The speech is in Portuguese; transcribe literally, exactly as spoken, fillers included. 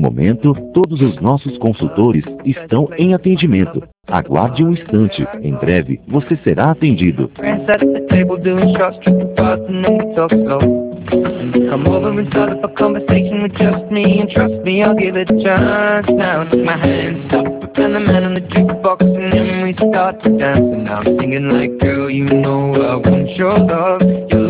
momento, todos os nossos consultores estão em atendimento. Aguarde um instante. Em breve, você será atendido. Friends at the table doing shots, tripping fast, and then we talk slow. Come over and start up a conversation with just me, and trust me, I'll give it a chance. Now take my hands up, and the man on the jukebox, and then we start to dance. And now I'm singing like, girl, you know I want your love. Your